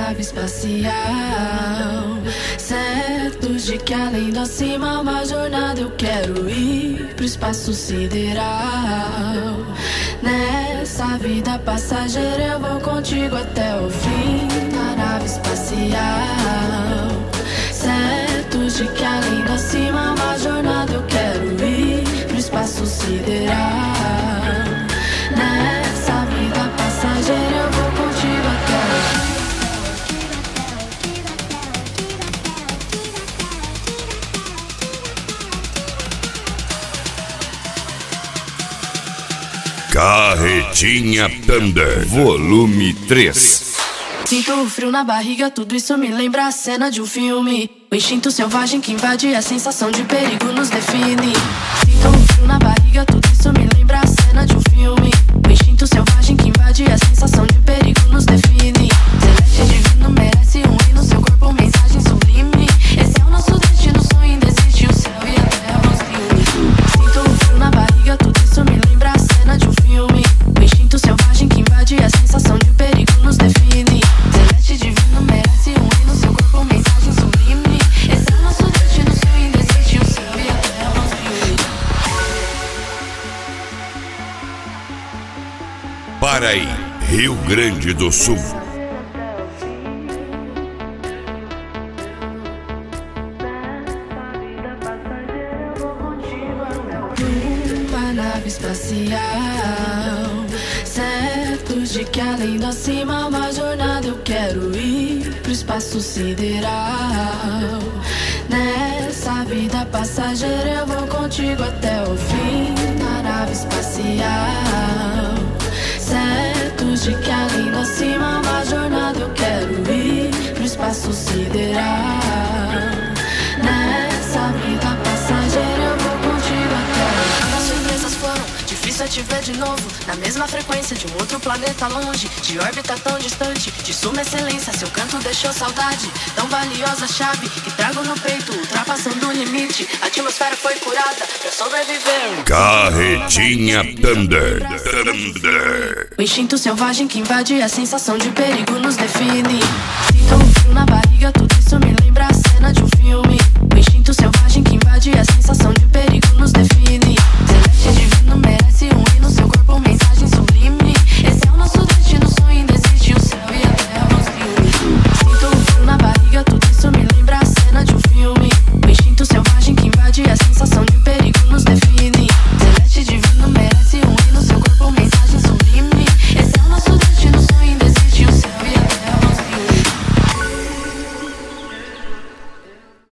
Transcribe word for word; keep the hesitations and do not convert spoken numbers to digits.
nave espacial, certos de que além do acima uma jornada eu quero ir pro espaço sideral. Nessa vida passageira eu vou contigo até o fim da nave espacial, certos de que além do acima uma jornada eu quero ir pro espaço sideral. Nessa vida passageira eu vou contigo até o fim. Carretinha Thunder, volume três. Sinto o frio na barriga, tudo isso me lembra a cena de um filme. O instinto selvagem que invade a sensação de perigo nos define. Sinto o frio na barriga, tudo isso me lembra a cena de um filme. O instinto selvagem que invade a sensação de perigo nos define. Celeste divino merece um hino, seu corpo mensagem sublime. Esse é o nosso destino, sonho indesiste, o céu e a terra vão se unir. Sinto o frio na barriga, tudo isso me lembra a cena de um filme. O instinto selvagem que invade a sensação de perigo nos define. Celeste divino merece um hino, seu corpo mensagem sublime. Esse é o nosso destino, sonho indesiste, o céu e a terra vão se unir. Paraí, Rio Grande do Sul. Uma nave espacial, certos de que além do acima uma jornada eu quero ir pro espaço sideral. Nessa vida passageira eu vou contigo até o fim da nave espacial, certos de que além do acima uma jornada eu quero ir pro espaço sideral. Nessa vida passageira eu vou contigo até o fim. As surpresas foram, difícil é te ver de novo na mesma frequência de um outro planeta longe, de órbita tão distante, de suma excelência. Seu canto deixou saudade, tão valiosa chave que trago no peito, ultrapassando o limite. A atmosfera foi curada pra sobreviver. Carretinha Thunder, Thunder. O instinto selvagem que invade a sensação de perigo nos define. Sinto um frio na barriga, tudo isso me lembra a cena de um filme. O instinto selvagem que invade a sensação de perigo nos define. Celeste divino merece um hino, seu corpo mensagem